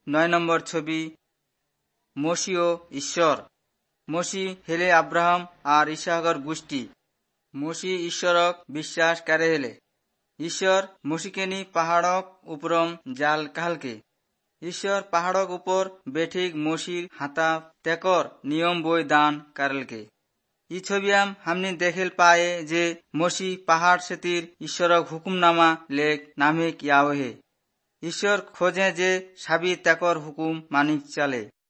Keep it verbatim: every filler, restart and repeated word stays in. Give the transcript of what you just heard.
নয় নম্বর ছবি মসি ও ঈশ্বর। মসি হেলে আব্রাহাম আর ইসাহর গোষ্ঠী। মসি ঈশ্বরক বিশ্বাস করে হেলে। ঈশ্বর মসিকে নি পাহাড়ক উপরম জাল কাহালকে। ঈশ্বর পাহাড়ক উপর বেঠিক মসির হাতা তেকর নিয়ম বই দান কারলকে। ই ছবিয়াম হামনি দেখেল পায়ে যে মসি পাহাড় সেতির ঈশ্বরক হুকুমনামা লেখ নামে ইয়াওহে। ঈশ্বর খোঁজে যে সাবি তেকর হুকুম মানিক চালে।